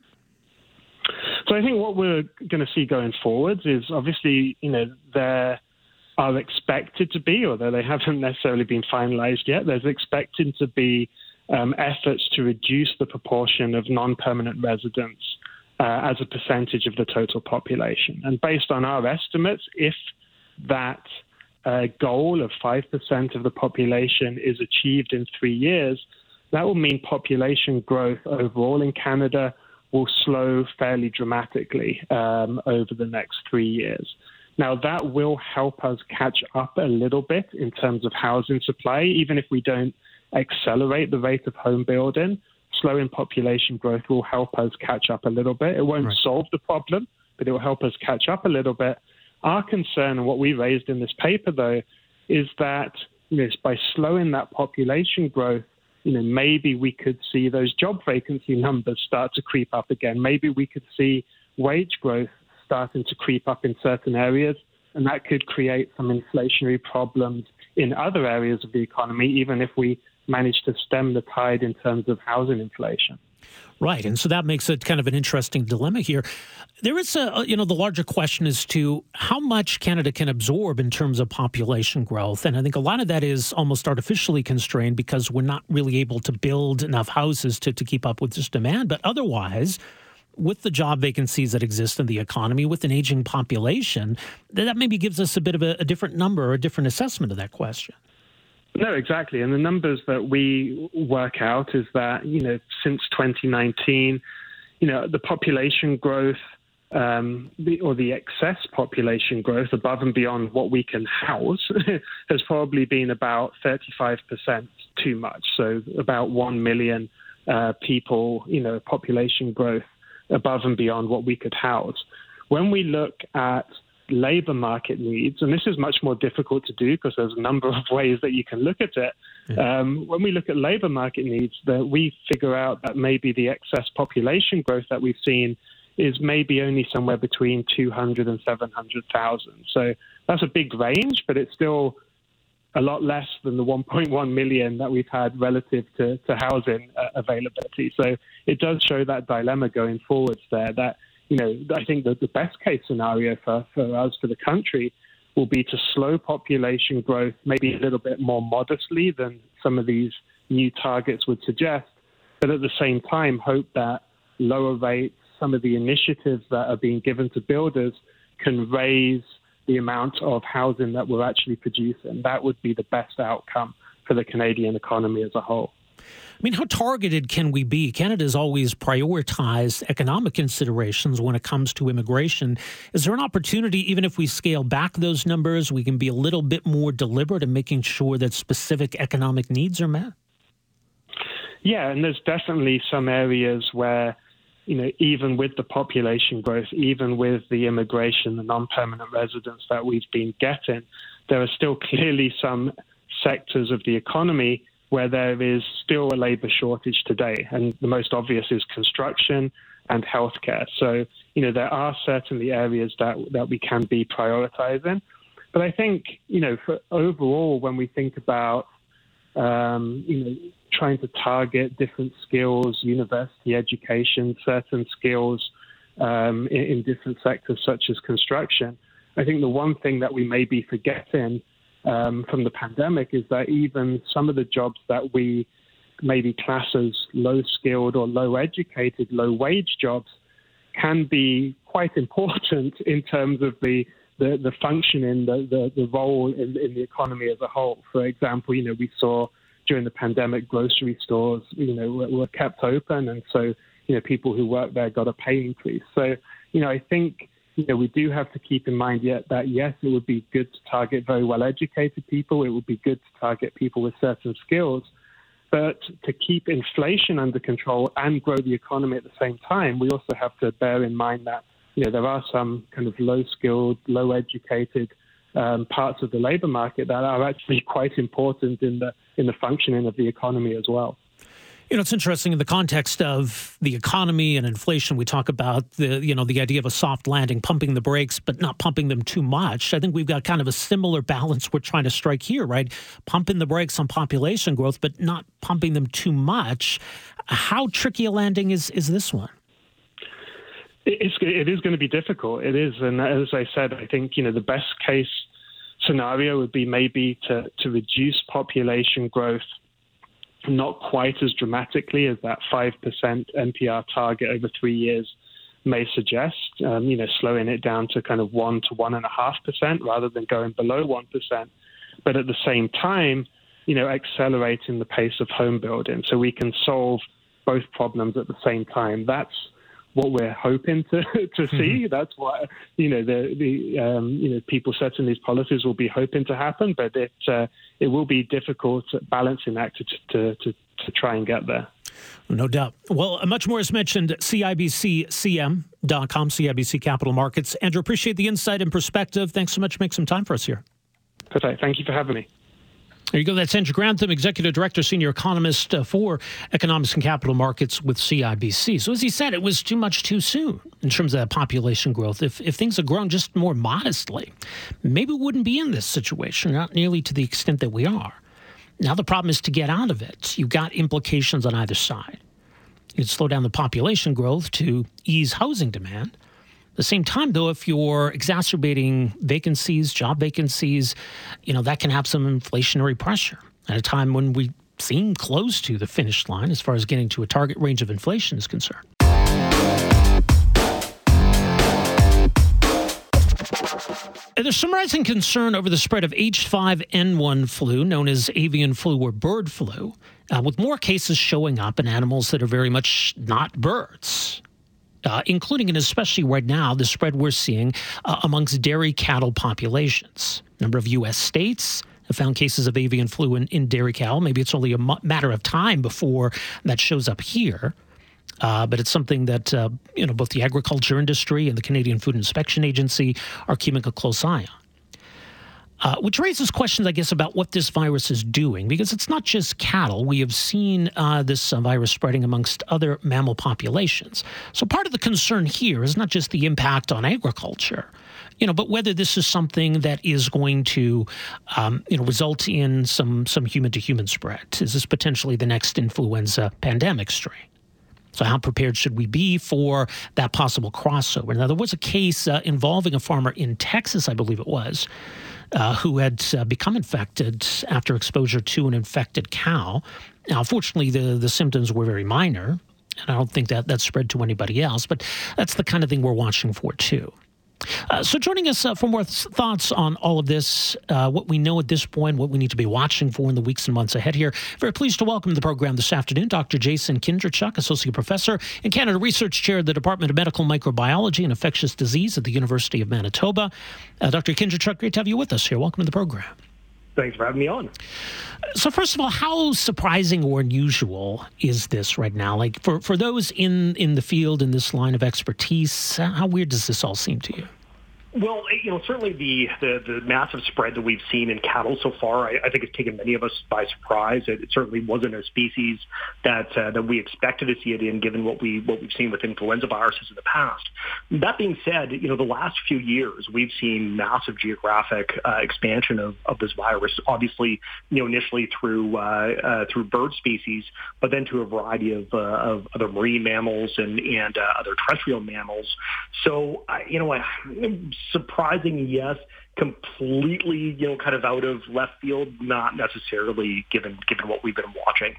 So I think what we're going to see going forwards is obviously, you know, there are expected to be, although they haven't necessarily been finalized yet, there's expected to be um, efforts to reduce the proportion of non-permanent residents uh, as a percentage of the total population. And based on our estimates, if that uh, goal of five percent of the population is achieved in three years, that will mean population growth overall in Canada will slow fairly dramatically um, over the next three years. Now, that will help us catch up a little bit in terms of housing supply, even if we don't accelerate the rate of home building. Slowing population growth will help us catch up a little bit. It won't right. solve the problem, but it will help us catch up a little bit. Our concern, and what we raised in this paper, though, is that you know, by slowing that population growth, you know, maybe we could see those job vacancy numbers start to creep up again. Maybe we could see wage growth starting to creep up in certain areas, and that could create some inflationary problems in other areas of the economy, even if we manage to stem the tide in terms of housing inflation. Right, and so that makes it kind of an interesting dilemma here. There is a, you know, the larger question as to how much Canada can absorb in terms of population growth, and I think a lot of that is almost artificially constrained because we're not really able to build enough houses to, to keep up with this demand, but otherwise, with the job vacancies that exist in the economy, with an aging population, that maybe gives us a bit of a, a different number or a different assessment of that question. No, exactly. And the numbers that we work out is that, you know, since twenty nineteen, you know, the population growth um, the, or the excess population growth above and beyond what we can house has probably been about thirty-five percent too much. So about one million uh, people, you know, population growth above and beyond what we could house. When we look at labor market needs, and this is much more difficult to do because there's a number of ways that you can look at it. Yeah. Um, when we look at labor market needs, that we figure out that maybe the excess population growth that we've seen is maybe only somewhere between two hundred and seven hundred thousand. So that's a big range, but it's still a lot less than the one point one million that we've had relative to, to housing uh, availability. So it does show that dilemma going forwards there, that you know, I think that the best case scenario for, for us, for the country, will be to slow population growth maybe a little bit more modestly than some of these new targets would suggest, but at the same time hope that lower rates, some of the initiatives that are being given to builders can raise the amount of housing that we're actually producing. That would be the best outcome for the Canadian economy as a whole. I mean, how targeted can we be? Canada's always prioritized economic considerations when it comes to immigration. Is there an opportunity, even if we scale back those numbers, we can be a little bit more deliberate in making sure that specific economic needs are met? Yeah, and there's definitely some areas where, you know, even with the population growth, even with the immigration, the non-permanent residents that we've been getting, there are still clearly some sectors of the economy where there is still a labor shortage today. And the most obvious is construction and healthcare. So, you know, there are certainly areas that, that we can be prioritizing. But I think, you know, for overall, when we think about, um, you know, trying to target different skills, university education, certain skills um, in, in different sectors such as construction, I think the one thing that we may be forgetting Um, from the pandemic is that even some of the jobs that we maybe class as low-skilled or low-educated, low-wage jobs can be quite important in terms of the the, the functioning, the, the, the role in, in the economy as a whole. For example, you know, we saw during the pandemic grocery stores, you know, were, were kept open, and so, you know, people who work there got a pay increase. So, you know, I think You know, we do have to keep in mind yet that, yes, it would be good to target very well-educated people. It would be good to target people with certain skills. But to keep inflation under control and grow the economy at the same time, we also have to bear in mind that, you know, there are some kind of low-skilled, low-educated um, parts of the labor market that are actually quite important in the in the functioning of the economy as well. You know, it's interesting in the context of the economy and inflation. We talk about the, you know, the idea of a soft landing, pumping the brakes, but not pumping them too much. I think we've got kind of a similar balance we're trying to strike here, right? Pumping the brakes on population growth, but not pumping them too much. How tricky a landing is is this one? It's, it is going to be difficult. It is, and as I said, I think, you know, the best case scenario would be maybe to to reduce population growth not quite as dramatically as that five percent N P R target over three years may suggest, um, you know, slowing it down to kind of one to one and a half percent rather than going below one percent. But at the same time, you know, accelerating the pace of home building so we can solve both problems at the same time. That's what we're hoping to to see. That's what you know the the um, you know people setting these policies will be hoping to happen, but it uh, it will be difficult balancing act to to to, to try and get there. No doubt. Well, much more is mentioned. C I B C C M dot com, C I B C Capital Markets. Andrew, appreciate the insight and perspective. Thanks so much for making some time for us here. Perfect. Thank you for having me. There you go. That's Andrew Grantham, Executive Director, Senior Economist uh, for Economics and Capital Markets with C I B C. So as he said, it was too much too soon in terms of that population growth. If if things had grown just more modestly, maybe we wouldn't be in this situation, not nearly to the extent that we are. Now the problem is to get out of it. You've got implications on either side. You can slow down the population growth to ease housing demand. At the same time, though, if you're exacerbating vacancies, job vacancies, you know, that can have some inflationary pressure at a time when we seem close to the finish line as far as getting to a target range of inflation is concerned. There's some rising concern over the spread of H five N one flu, known as avian flu or bird flu, uh, with more cases showing up in animals that are very much not birds. Uh, including and especially right now, the spread we're seeing uh, amongst dairy cattle populations. A number of U S states have found cases of avian flu in, in dairy cattle. Maybe it's only a mu- matter of time before that shows up here. Uh, but it's something that, uh, you know, both the agriculture industry and the Canadian Food Inspection Agency are keeping a close eye on. Uh, which raises questions, I guess, about what this virus is doing, because it's not just cattle. We have seen uh, this uh, virus spreading amongst other mammal populations. So part of the concern here is not just the impact on agriculture, you know, but whether this is something that is going to, um, you know, result in some some human-to-human spread. Is this potentially the next influenza pandemic strain? So how prepared should we be for that possible crossover? Now, there was a case uh, involving a farmer in Texas, I believe it was, Uh, who had uh, become infected after exposure to an infected cow. Now, unfortunately, the, the symptoms were very minor, and I don't think that that spread to anybody else, but that's the kind of thing we're watching for, too. Uh, so joining us uh, for more th- thoughts on all of this, uh, what we know at this point, what we need to be watching for in the weeks and months ahead here. Very pleased to welcome to the program this afternoon Doctor Jason Kindrachuk, Associate Professor and Canada Research Chair at the Department of Medical Microbiology and Infectious Disease at the University of Manitoba. Uh, Doctor Kindrachuk, great to have you with us here. Welcome to the program. Thanks for having me on. So first of all, how surprising or unusual is this right now? Like for, for those in, in the field, in this line of expertise, how weird does this all seem to you? Well, you know, certainly the, the, the massive spread that we've seen in cattle so far, I, I think it's taken many of us by surprise. It, it certainly wasn't a species that uh, that we expected to see it in, given what we what we've seen with influenza viruses in the past. That being said, you know, the last few years we've seen massive geographic uh, expansion of, of this virus. Obviously, you know, initially through uh, uh, through bird species, but then to a variety of uh, of other marine mammals and and uh, other terrestrial mammals. So, uh, you know, I. Surprising, yes. Completely, you know, kind of out of left field, not necessarily, given given what we've been watching.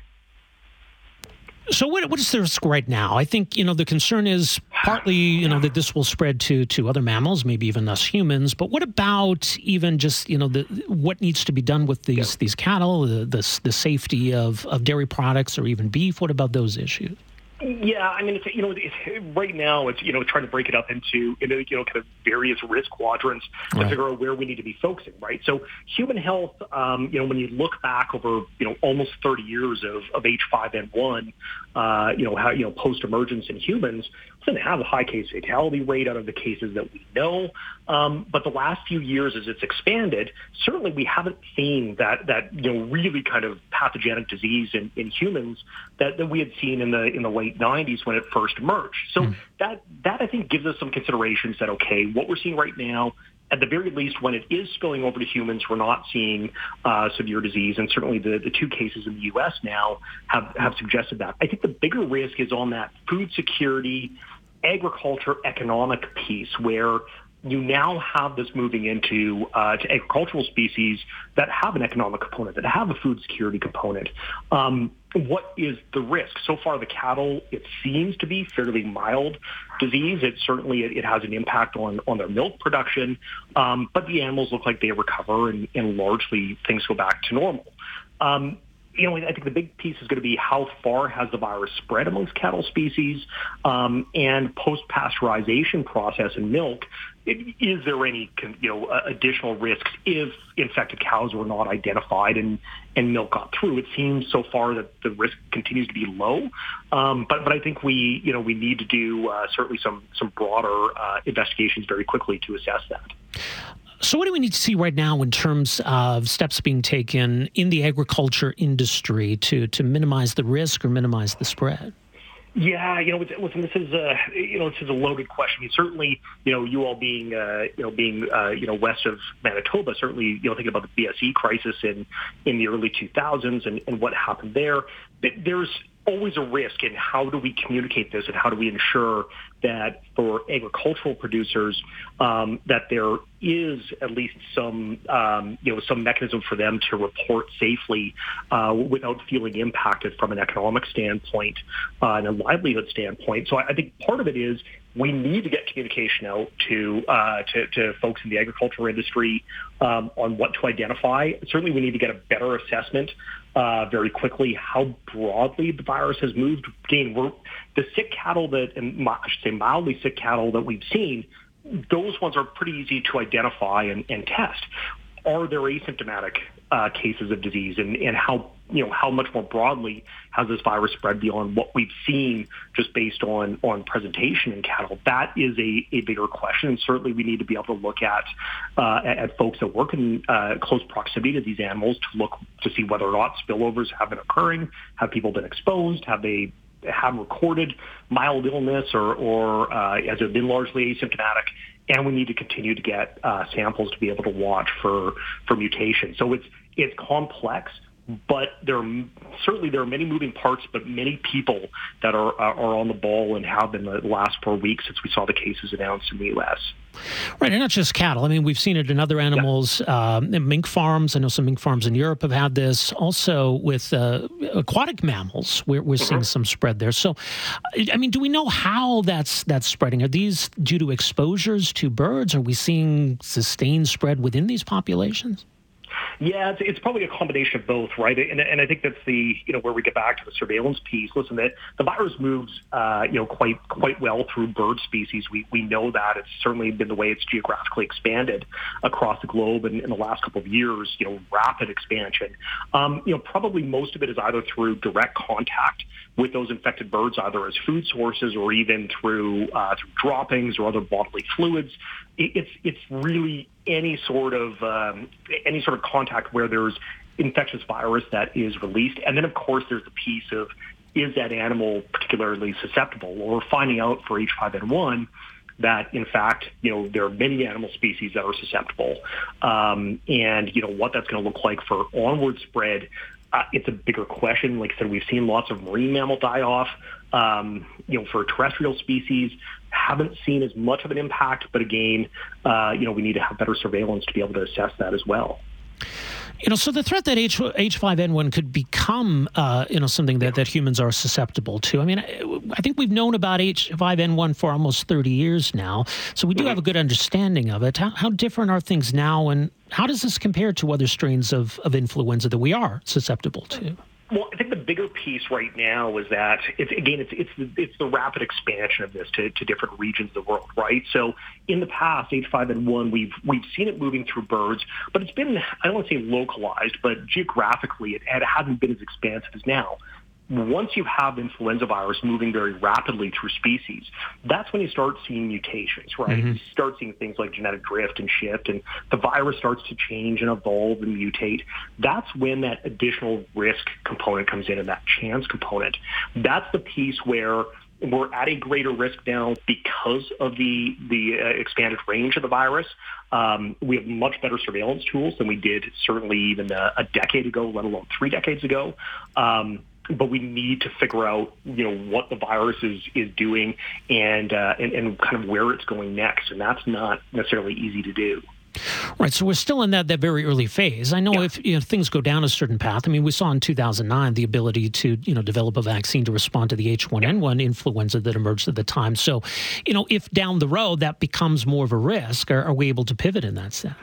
So what, what is the risk right now? I think, you know, the concern is partly, you know, that this will spread to, to other mammals, maybe even us humans. But what about even just, you know, the what needs to be done with these yeah. these cattle, the, the the safety of, of dairy products or even beef? What about those issues? Yeah, I mean, it's, you know, it's, right now it's, you know, trying to break it up into, you know, you know kind of various risk quadrants to right. figure out where we need to be focusing, right? So human health, um, you know, when you look back over, you know, almost thirty years of, of H five N one, uh, you know, how, you know, post-emergence in humans, we didn't have a high case fatality rate out of the cases that we know. Um, but the last few years, as it's expanded, certainly we haven't seen that, that you know, really kind of pathogenic disease in, in humans that, that we had seen in the in the late nineties when it first emerged. So mm. that, that, I think, gives us some considerations that, okay, what we're seeing right now, at the very least, when it is spilling over to humans, we're not seeing uh, severe disease. And certainly the, the two cases in the U S now have, have suggested that. I think the bigger risk is on that food security, agriculture, economic piece, where you now have this moving into uh, to agricultural species that have an economic component, that have a food security component. Um, what is the risk? So far, the cattle, it seems to be fairly mild disease. It certainly it, it has an impact on, on their milk production, um, but the animals look like they recover and, and largely things go back to normal. Um, you know, I think the big piece is going to be how far has the virus spread amongst cattle species, um, and post-pasteurization process in milk. Is there any, you know, additional risks if infected cows were not identified and, and milk got through? It seems so far that the risk continues to be low, um, but but I think we, you know, we need to do uh, certainly some some broader uh, investigations very quickly to assess that. So what do we need to see right now in terms of steps being taken in the agriculture industry to, to minimize the risk or minimize the spread? Yeah, you know, listen, this is a, you know, this is a loaded question. I mean, certainly, you know, you all being, uh, you know, being, uh, you know, west of Manitoba, certainly, you know, thinking about the B S E crisis in, in the early two thousands and, and what happened there, there's always a risk in how do we communicate this and how do we ensure that for agricultural producers um, that there is at least some um, you know some mechanism for them to report safely uh, without feeling impacted from an economic standpoint uh, and a livelihood standpoint. So I, I think part of it is we need to get communication out to uh, to, to folks in the agricultural industry um, on what to identify. Certainly, we need to get a better assessment uh, very quickly how broadly the virus has moved. Again, we're, the sick cattle that, and I should say mildly sick cattle that we've seen, those ones are pretty easy to identify and, and test. Are there asymptomatic uh, cases of disease, and, and how you know how much more broadly has this virus spread beyond what we've seen just based on on presentation in cattle? That is a, a bigger question, and certainly we need to be able to look at uh, at, at folks that work in uh, close proximity to these animals to look to see whether or not spillovers have been occurring, have people been exposed, have they have recorded mild illness, or or uh, has it been largely asymptomatic? And we need to continue to get uh, samples to be able to watch for for mutations. So it's it's complex, but there are, certainly there are many moving parts, but many people that are are on the ball and have been the last four weeks since we saw the cases announced in the U S. Right, and not just cattle. I mean, we've seen it in other animals, yeah. um, in mink farms. I know some mink farms in Europe have had this. Also with uh, aquatic mammals, we're, we're mm-hmm. seeing some spread there. So, I mean, do we know how that's that's spreading? Are these due to exposures to birds? Are we seeing sustained spread within these populations? Yeah, it's, it's probably a combination of both, right? And, and I think that's the, you know, where we get back to the surveillance piece. Listen, that the virus moves, uh, you know, quite quite well through bird species. We we know that. It's certainly been the way it's geographically expanded across the globe in, in the last couple of years, you know, rapid expansion. Um, you know, probably most of it is either through direct contact with those infected birds, either as food sources or even through uh, through droppings or other bodily fluids. It, it's it's really any sort of um, any sort of contact where there's infectious virus that is released. And then, of course, there's the piece of, is that animal particularly susceptible? Well, we're finding out for H five N one that, in fact, you know, there are many animal species that are susceptible. Um, and, you know, what that's going to look like for onward spread, uh, it's a bigger question. Like I said, we've seen lots of marine mammal die off. Um, you know, for terrestrial species, haven't seen as much of an impact. But again, uh, you know, we need to have better surveillance to be able to assess that as well. You know, so the threat that H, H5N1 could become, uh, you know, something that, that humans are susceptible to. I mean, I, I think we've known about H five N one for almost thirty years now, so we do have a good understanding of it. How, how different are things now, and how does this compare to other strains of, of influenza that we are susceptible to? Well, I think the bigger piece right now is that it's again it's it's the, it's the rapid expansion of this to, to different regions of the world, right? So in the past, H five N one, we've we've seen it moving through birds, but it's been, I don't want to say localized, but geographically it, it hasn't been as expansive as now. Once you have influenza virus moving very rapidly through species, that's when you start seeing mutations, right? Mm-hmm. You start seeing things like genetic drift and shift, and the virus starts to change and evolve and mutate. That's when that additional risk component comes in, and that chance component. That's the piece where we're at a greater risk now because of the the uh, expanded range of the virus. Um, we have much better surveillance tools than we did certainly even a, a decade ago, let alone three decades ago. Um, But we need to figure out, you know, what the virus is, is doing and, uh, and and kind of where it's going next, and that's not necessarily easy to do. Right, so we're still in that, that very early phase. I know yeah. if you know, things go down a certain path. I mean, we saw in two thousand nine the ability to, you know, develop a vaccine to respond to the H one N one influenza that emerged at the time. So, you know, if down the road that becomes more of a risk, are, are we able to pivot in that sense?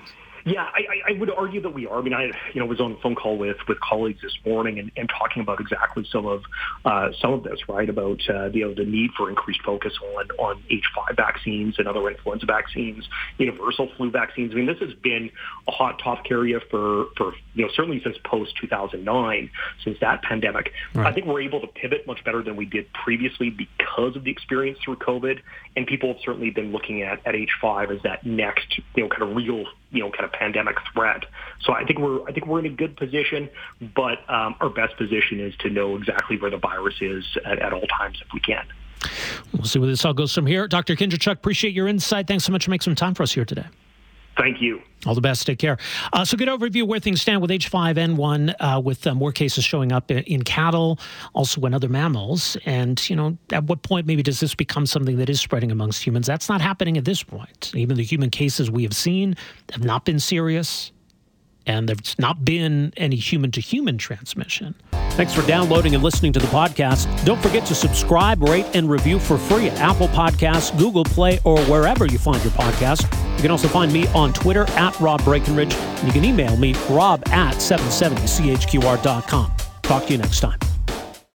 Yeah, I, I would argue that we are. I mean, I you know was on a phone call with, with colleagues this morning and, and talking about exactly some of uh, some of this, right? About uh, you know the need for increased focus on on H five vaccines and other influenza vaccines, universal flu vaccines. I mean, this has been a hot topic area for for you know certainly since post two thousand nine, since that pandemic. Right. I think we're able to pivot much better than we did previously because of the experience through COVID, and people have certainly been looking at, at H five as that next you know kind of real you know kind of pandemic threat. So I think we're I think we're in a good position, but um, our best position is to know exactly where the virus is at, at all times if we can. We'll see where this all goes from here. Doctor Kindrachuk, appreciate your insight. Thanks so much for making some time for us here today. Thank you. All the best. Take care. Uh, so good overview where things stand with H five N one, uh, with uh, more cases showing up in, in cattle, also in other mammals. And, you know, at what point maybe does this become something that is spreading amongst humans? That's not happening at this point. Even the human cases we have seen have not been serious, and there's not been any human-to-human transmission. Thanks for downloading and listening to the podcast. Don't forget to subscribe, rate, and review for free at Apple Podcasts, Google Play, or wherever you find your podcast. You can also find me on Twitter at Rob Breckenridge, and you can email me, rob at seven seventy C H Q R dot com. Talk to you next time.